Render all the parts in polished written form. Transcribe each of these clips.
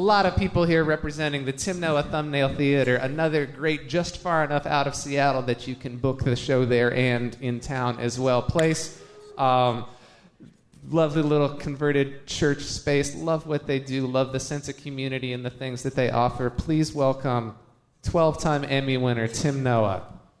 lot of people here representing the Tim Noah Thumbnail Theater, another great, just far enough out of Seattle that you can book the show there and in town as well. Place, lovely little converted church space. Love what they do. Love the sense of community and the things that they offer. Please welcome 12-time Emmy winner Tim Noah.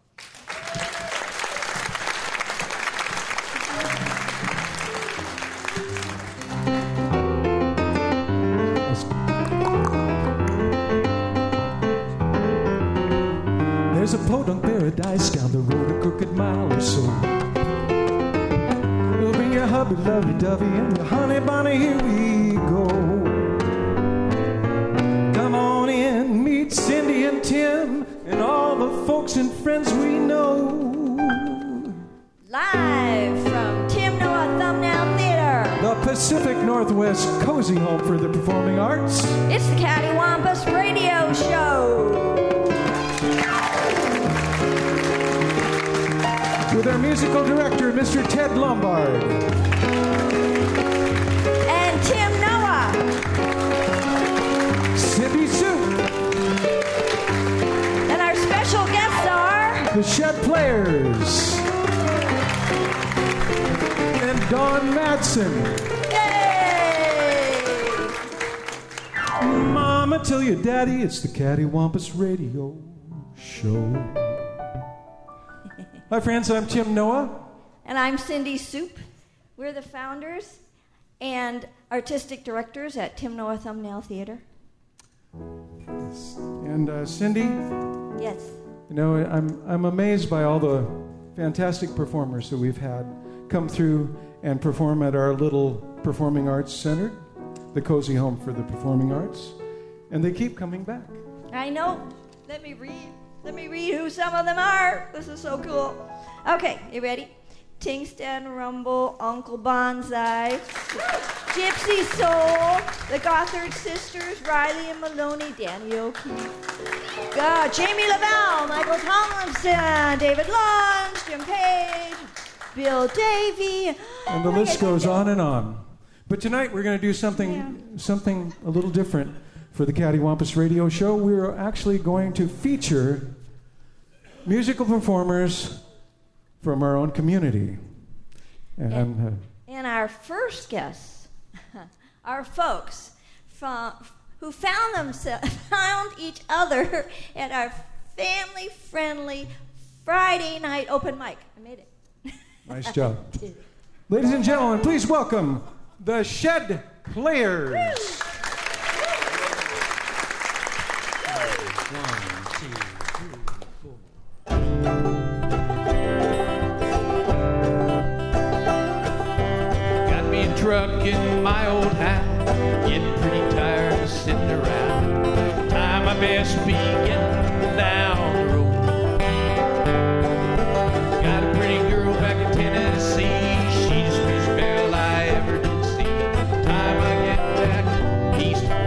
There's a podunk paradise down the road a crooked mile or so. We'll bring your hubby, lovey-dovey, and your honey bunny, here we go. Come on in, meet Cindy and Tim, and all the folks and friends we know. Live from Tim Noah Thumbnail Theater, The Pacific Northwest cozy home for the performing arts. it's the Cattywampus Radio Show. With our musical director, Mr. Ted Lombard. And Tim Noah. Cindy Sue. And our special guests are... The Shed Players. And Dawn Madsen. Yay! Mama, tell your daddy it's the Cattywampus Radio Show. Hi, friends. I'm Tim Noah. And I'm Cindy Soup. We're the founders and artistic directors at Tim Noah Thumbnail Theater. And Cindy, Yes. you know, I'm amazed by all the fantastic performers that we've had come through and perform at our little performing arts center, the cozy home for the performing arts, and they keep coming back. I know. Let me read who some of them are. This is so cool. Okay, you ready? Tingston Rumble, Uncle Bonsai, Gypsy Soul, the Gothard Sisters, Riley and Maloney, Danny O'Keefe, Jamie Lavelle, Michael Tomlinson, David Lunge, Jim Page, Bill Davey. And the list goes on and on. But tonight we're going to do something a little different for the Cattywampus Radio Show. We're actually going to feature musical performers from our own community. And our first guests are folks who found each other at our family-friendly Friday night open mic. I made it. nice job. Ladies and gentlemen, please welcome the Shed Players. One, two, three, four. Got me a truck in my old house, getting pretty tired of sitting around. Time I best be getting down the road. Got a pretty girl back in Tennessee, she's the sweetest girl I ever did see. Time I get back east for a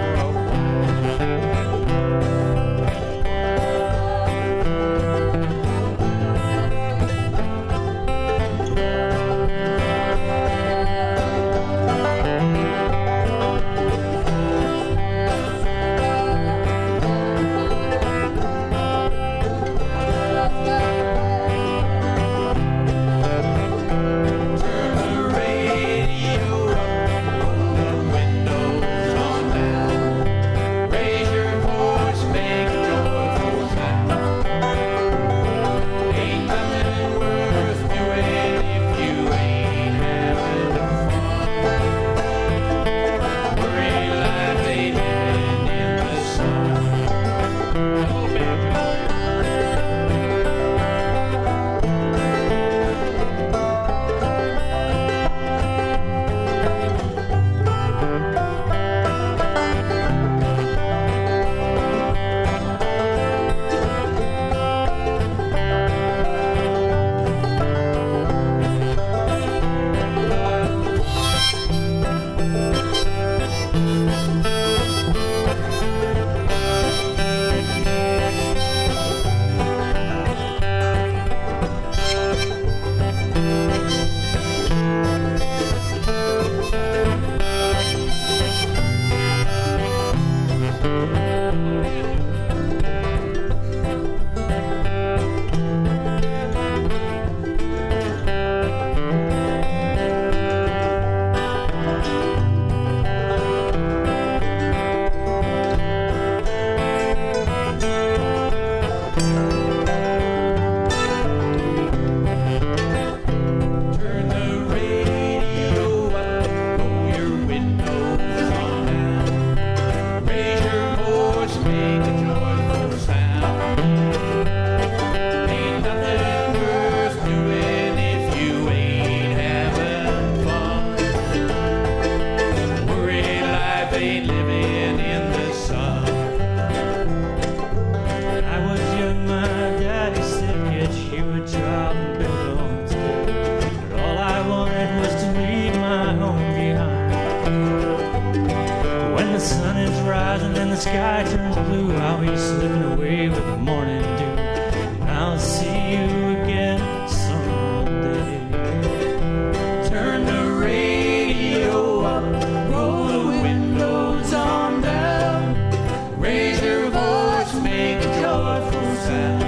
sky turns blue, I'll be slipping away with the morning dew. And I'll see you again someday. Turn the radio up, roll the windows on down, raise your voice, make a joyful sound.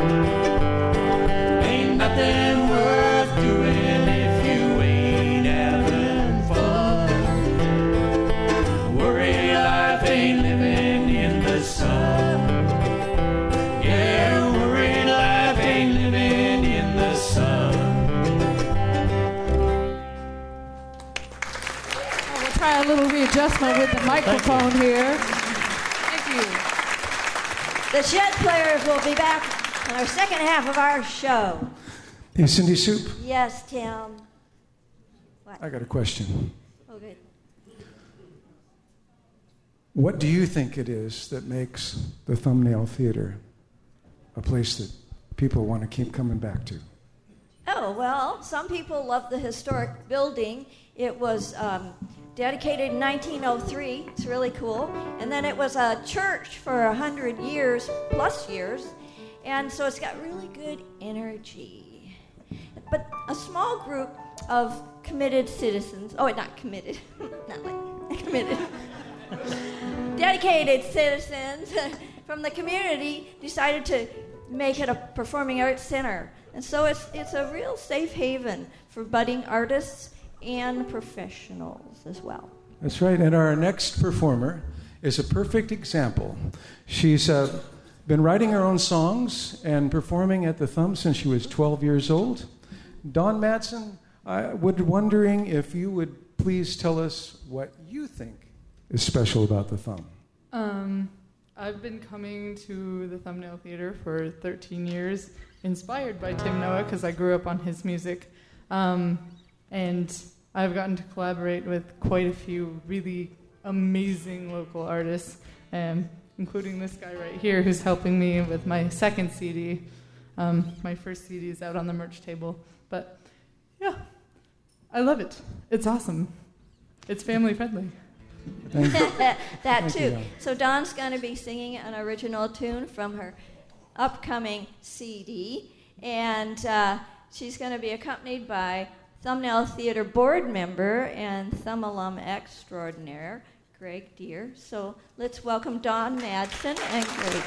Ain't nothing worth doing if you ain't having fun. Worry life ain't living in the sun. Yeah, worry life ain't living in the sun. We'll try a little readjustment with the microphone here. Thank you. The Shed Players will be back in our second half of our show. Hey, Cindy Soup, Yes, Tim. What? I got a question. Oh, good. What do you think it is that makes the Thumbnail Theater a place that people want to keep coming back to? Oh, well, some people love the historic building. It was dedicated in 1903. It's really cool. And then it was a church for 100 years, plus years. And so it's got really good energy. But a small group of committed citizens, not committed, not like committed, dedicated citizens from the community decided to make it a performing arts center. And so it's a real safe haven for budding artists and professionals as well. That's right, and our next performer is a perfect example. She's been writing her own songs and performing at the Thumb since she was 12 years old. Dawn Madsen, I would wondering if you would please tell us what you think is special about the Thumb. I've been coming to the Thumbnail Theater for 13 years, inspired by Tim Noah because I grew up on his music. And I've gotten to collaborate with quite a few really amazing local artists, including this guy right here who's helping me with my second CD. My first CD is out on the merch table. But, yeah, I love it. It's awesome. It's family friendly. Thank you. That Thank too. you, Dawn. So Dawn's going to be singing an original tune from her upcoming CD. And she's going to be accompanied by Thumbnail Theater board member and Thumb alum extraordinaire, Greg Deere. So let's welcome Dawn Madsen and Greg.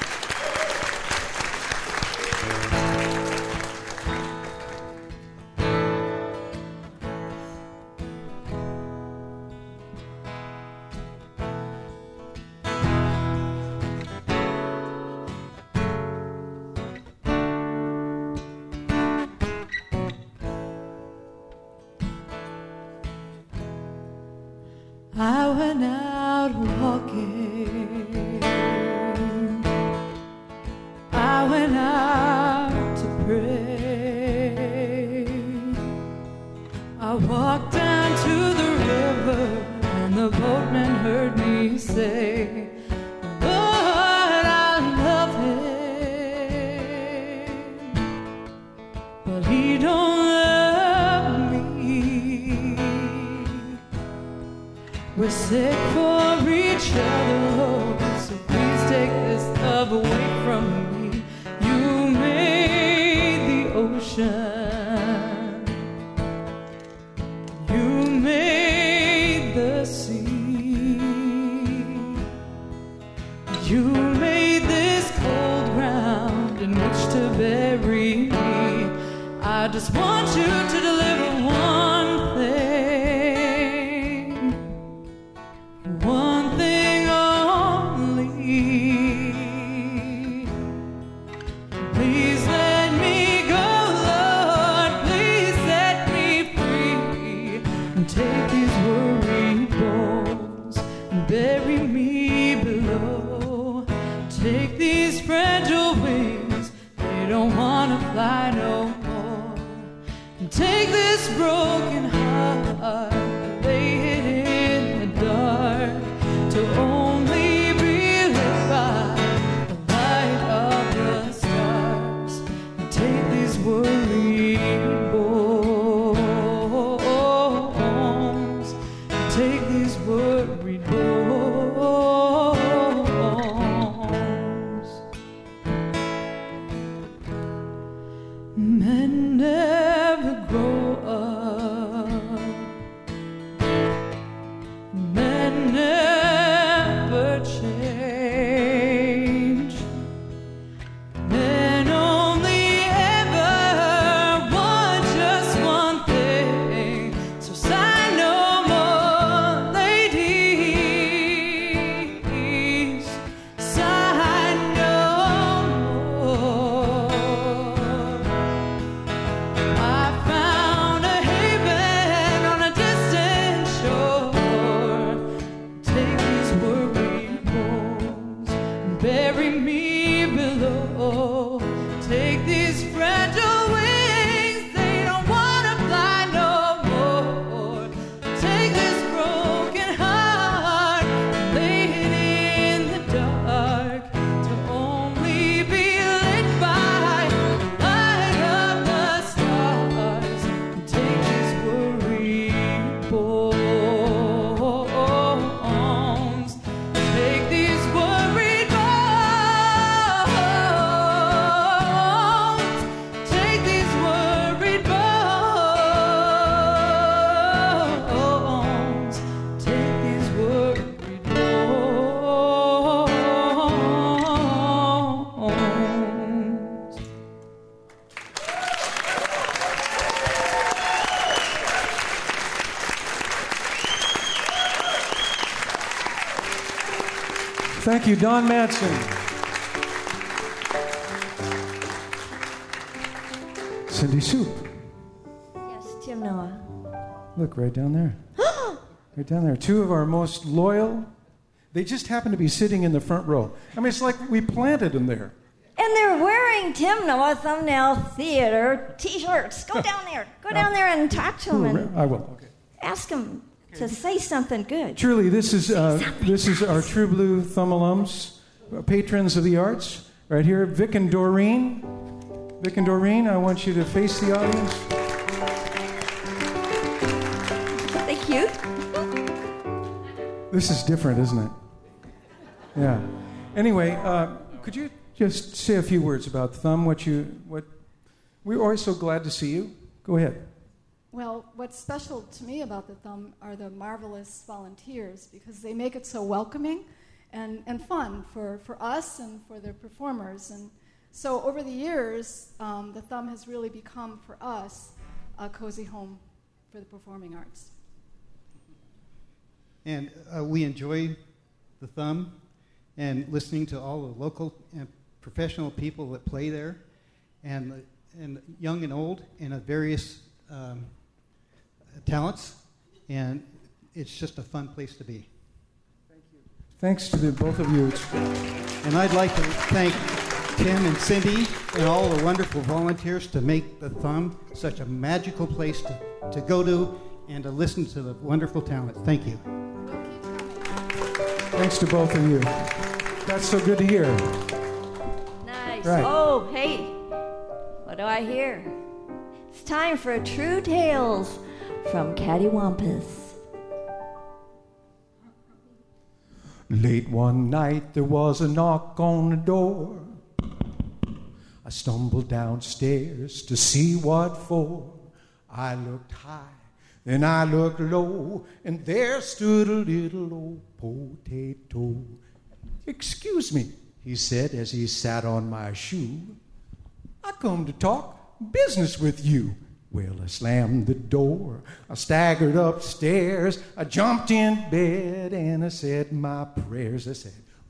I went out walking. I went out to pray. I walked down to the river, and the boatman heard me say, Lord, I love him, but he don't love me. We're sick for each other, You made this cold ground in which to bury me. I just want you to deliver one thing only. Please let me go, Lord, please set me free, and take these worried bones and bury me below. Take these fragile wings, they don't want to fly no more. And take this broken heart and lay it in the dark, to only be lit by the light of the stars. And take these worried bones, and take these worried bones. Men never grow up, men never change, men only ever want just one thing. So sign no more, ladies, sign no more. I found a haven on a distant shore. Take these worried bones and bury me below. Take these fragile wings, they don't want to fly no more. Take this broken heart and lay it in the dark, to only be lit by the light of the stars. And take these worried bones, take these worried bones, take these worried bones, take these worried bones. Thank you, Don Madsen. Cindy Soup. Yes, Tim Noah. Look, right down there. Right down there. Two of our most loyal. They just happen to be sitting in the front row. I mean, it's like we planted them there. And they're wearing Tim Noah Thumbnail Theater t-shirts. Go down there. Go down there and talk to them and I will. Okay. ask them to say something good. Truly, this is our True Blue Thumb alums, patrons of the arts, right here, Vic and Doreen. Vic and Doreen, I want you to face the audience. Are they cute? This is different, isn't it? Yeah. Anyway, could you just say a few words about Thumb? We're always so glad to see you. Go ahead. Well, what's special to me about the Thumb are the marvelous volunteers, because they make it so welcoming and fun for us and for the performers. And so over the years, the Thumb has really become, for us, a cozy home for the performing arts. And we enjoy the Thumb and listening to all the local and professional people that play there, and young and old, and various talents, and it's just a fun place to be. Thank you. Thanks to the both of you. And I'd like to thank Tim and Cindy and all the wonderful volunteers to make the Thumb such a magical place to go to and to listen to the wonderful talent. Thank you. Thanks to both of you. That's so good to hear. Nice. Right. Oh, hey. What do I hear? It's time for True Tales from Cattywampus. Late one night there was a knock on the door. I stumbled downstairs to see what for. I looked high, then I looked low, and there stood a little old potato. "Excuse me," he said as he sat on my shoe. "I come to talk business with you." Well, I slammed the door. I staggered upstairs. I jumped in bed and I said my prayers. I said,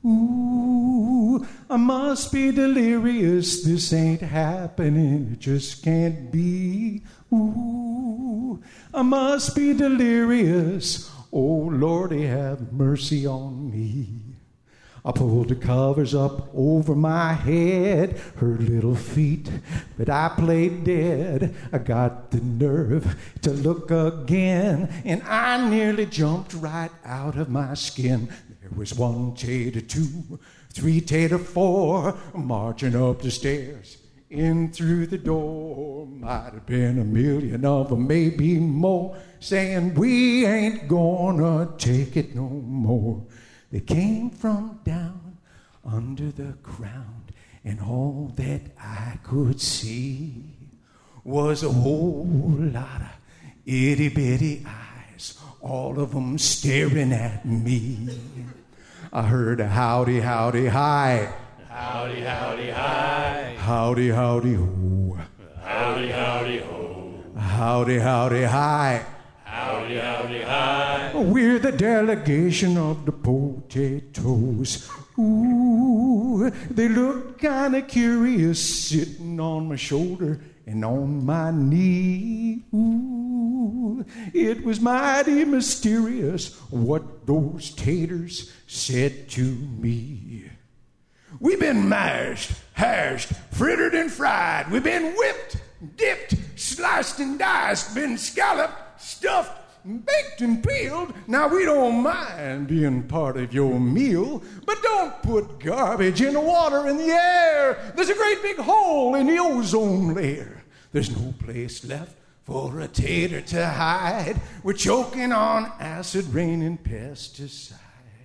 "Ooh, I must be delirious. This ain't happening. It just can't be. Ooh, I must be delirious. Oh, Lordy, have mercy on me." I pulled the covers up over my head, her little feet, but I played dead. I got the nerve to look again, and I nearly jumped right out of my skin. There was 1 tater 2, 3 tater 4, marching up the stairs. In through the door, might have been 1,000,000 of them, maybe more, saying, "We ain't gonna take it no more." They came from down under the ground, and all that I could see was a whole lot of itty-bitty eyes, all of them staring at me. I heard a howdy, howdy, hi. Howdy, howdy, hi. Howdy, howdy, ho. Howdy, howdy, ho. Howdy, howdy, hi. Howdy, howdy, hi. We're the delegation of the potatoes. Ooh, they look kind of curious sitting on my shoulder and on my knee. Ooh, it was mighty mysterious what those taters said to me. "We've been mashed, hashed, frittered and fried. We've been whipped, dipped, sliced and diced, been scalloped, stuffed, baked and peeled. Now we don't mind being part of your meal, but don't put garbage in the water in the air. There's a great big hole in the ozone layer. There's no place left for a tater to hide. We're choking on acid rain and pesticides.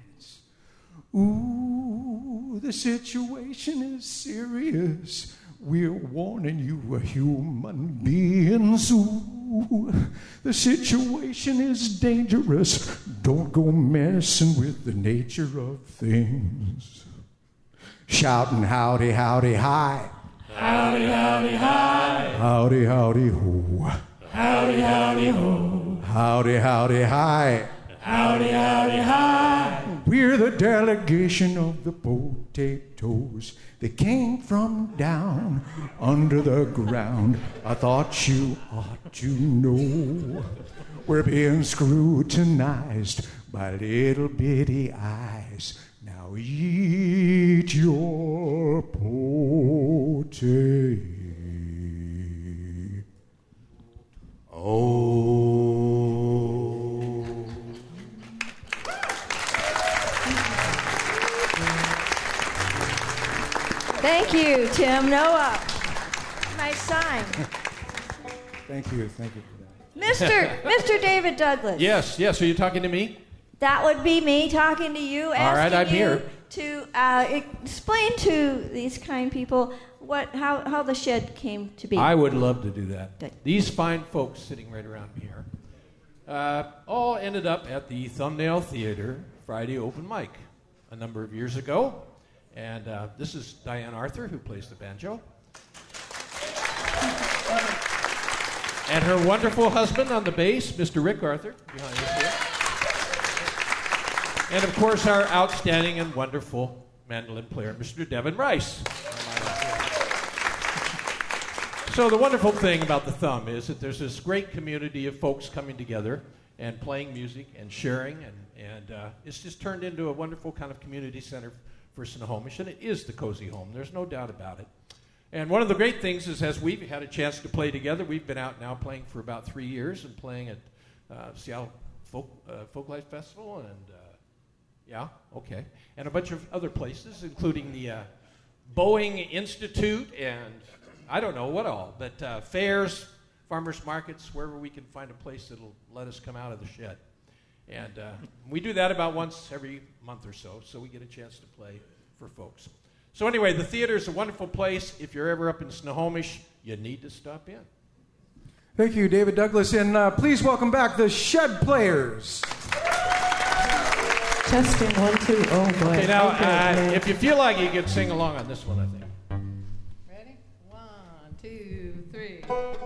Ooh, the situation is serious. We're warning you, human beings. Ooh, the situation is dangerous. Don't go messing with the nature of things." Shouting howdy, howdy, hi. Howdy, howdy, hi. Howdy, howdy, ho. Howdy, howdy, ho. Howdy, howdy, hi. Howdy, howdy, hi. We're the delegation of the potatoes. They came from down under the ground. I thought you ought to know. We're being scrutinized by little bitty eyes. Now eat your potato. Thank you, Tim Noah. Nice sign. Thank you for that. Mr. David Douglas. Yes. Are you talking to me? That would be me talking to you, All asking right, I'm you here. to explain to these kind people how the shed came to be. I would love to do that. Good. These fine folks sitting right around me here all ended up at the Thumbnail Theater Friday open mic a number of years ago. And this is Diane Arthur, who plays the banjo. And her wonderful husband on the bass, Mr. Rick Arthur, behind us here. And, of course, our outstanding and wonderful mandolin player, Mr. Devin Rice. So the wonderful thing about the Thumb is that there's this great community of folks coming together and playing music and sharing, and it's just turned into a wonderful kind of community center for Snohomish, and it is the cozy home. There's no doubt about it. And one of the great things is, as we've had a chance to play together, we've been out now playing for about 3 years and playing at Seattle Folklife Festival and and a bunch of other places, including the Boeing Institute and I don't know what all, but fairs, farmers markets, wherever we can find a place that'll let us come out of the shed. And we do that about once every month or so we get a chance to play for folks. So anyway, the theater is a wonderful place. If you're ever up in Snohomish, you need to stop in. Thank you, David Douglas. And please welcome back the Shed Players. Testing 1, 2. Oh boy. Okay, now, Okay. if you feel like you could sing along on this one, I think. Ready? 1, 2, 3.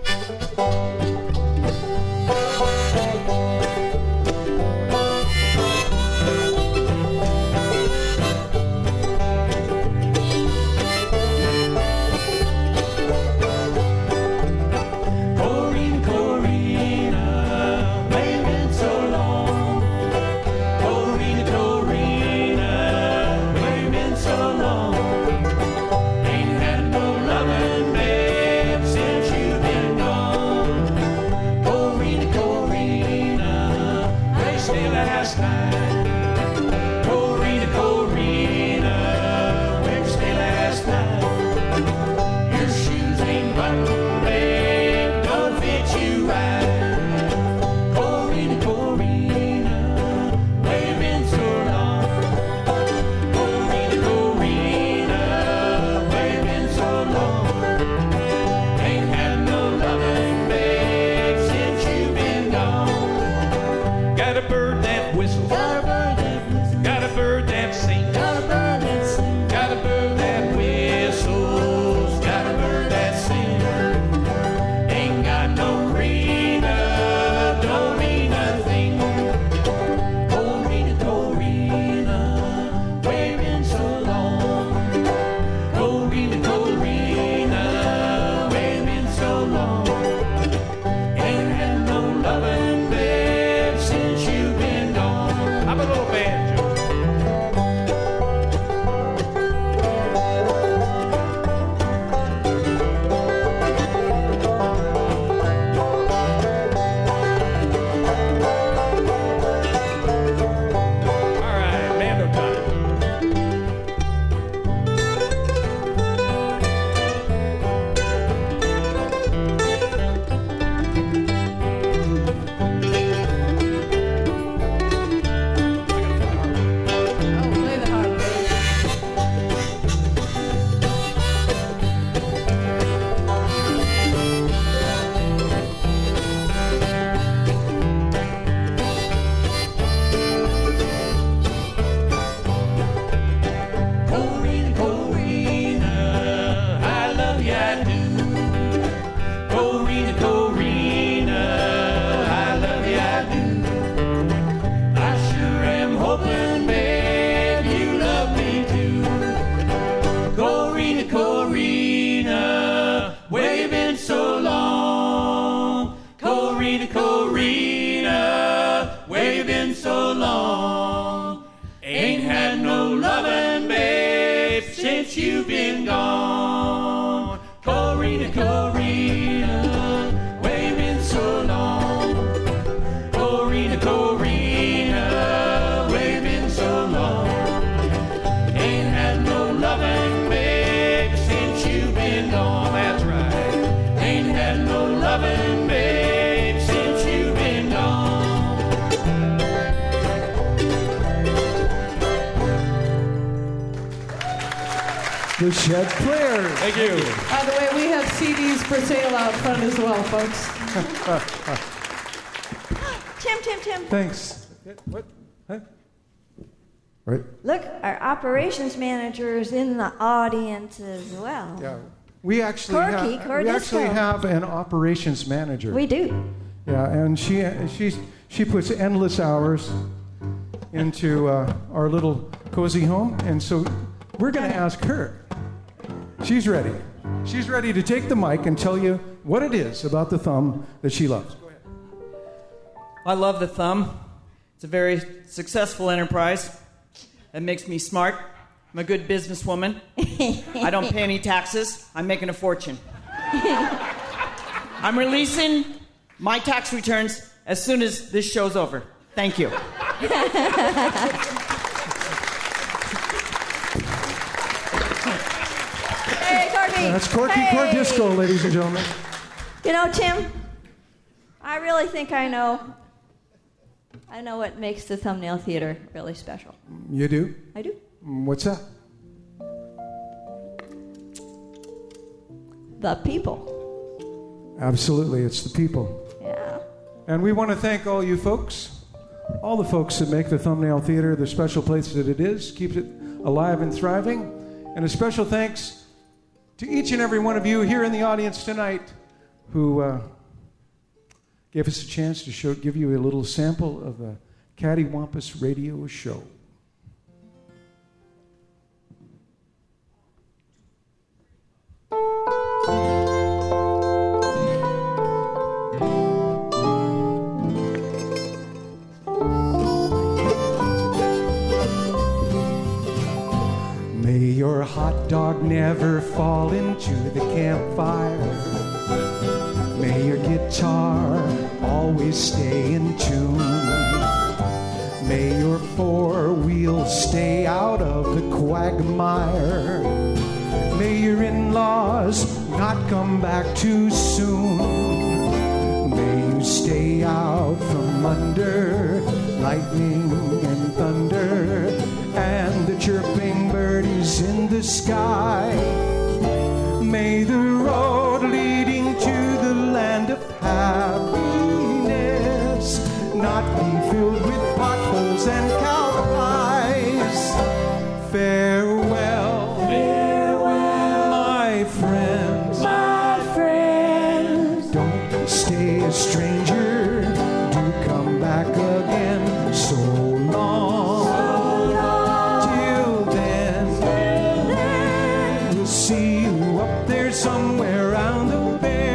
The Shed Players. Thank you. By the way, we have CDs for sale out front as well, folks. Tim. Thanks. What? Huh? Right. Look, our operations manager is in the audience as well. Yeah. We actually have an operations manager. We do. Yeah, and she puts endless hours into our little cozy home, and so we're going to ask her. She's ready. She's ready to take the mic and tell you what it is about the thumb that she loves. Go ahead. I love the thumb. It's a very successful enterprise. That makes me smart. I'm a good businesswoman. I don't pay any taxes. I'm making a fortune. I'm releasing my tax returns as soon as this show's over. Thank you. Hey, Corky. That's Corky Cordisco, ladies and gentlemen. You know, Tim, I really think I know what makes the Thumbnail Theater really special. You do? I do. What's that? The people. Absolutely, it's the people. Yeah. And we want to thank all you folks, all the folks that make the Thumbnail Theater the special place that it is, keeps it alive and thriving. And a special thanks to each and every one of you here in the audience tonight who gave us a chance to give you a little sample of a Cattywampus radio show. May your hot dog never fall into the campfire. May your guitar always stay in tune. May your four wheels stay out of the quagmire. May your in-laws not come back too soon. May you stay out from under lightning and thunder and the chirping birdies in the sky. May the road leading to the land of happiness not be filled with potholes and cow pies. Farewell, farewell, my friends, my friends. Don't stay a stranger, do come back again. So long, till then, we'll see you up there somewhere around the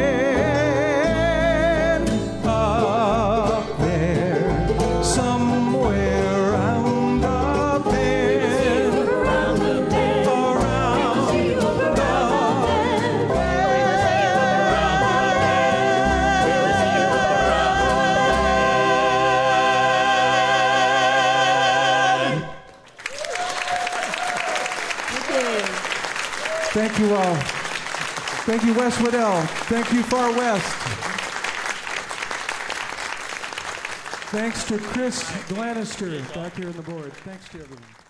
bend. Up there, somewhere around the bend. Around the bend. Around the Thank you all. Thank you, Wes Waddell. Thank you, Far West. Thanks to Chris Glanister back here on the board. Thanks to everyone.